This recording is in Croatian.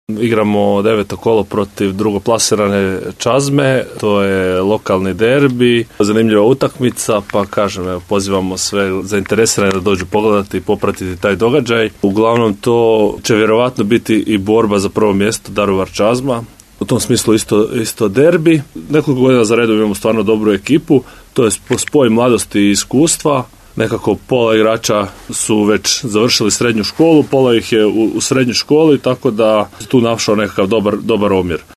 Igramo 9. kolo protiv drugoplasirane Čazme, to je lokalni derbi, zanimljiva utakmica, pa kažem, evo, pozivamo sve zainteresirane da dođu pogledati i popratiti taj događaj. Uglavnom to će vjerovatno biti i borba za prvo mjesto Daruvar-Čazma. U tom smislu isto derbi. Nekoliko godina za redom imamo stvarno dobru ekipu, to je spoj mladosti i iskustva. Nekako pola igrača su već završili srednju školu, pola ih je u srednjoj školi, tako da tu našao nekakav dobar omjer.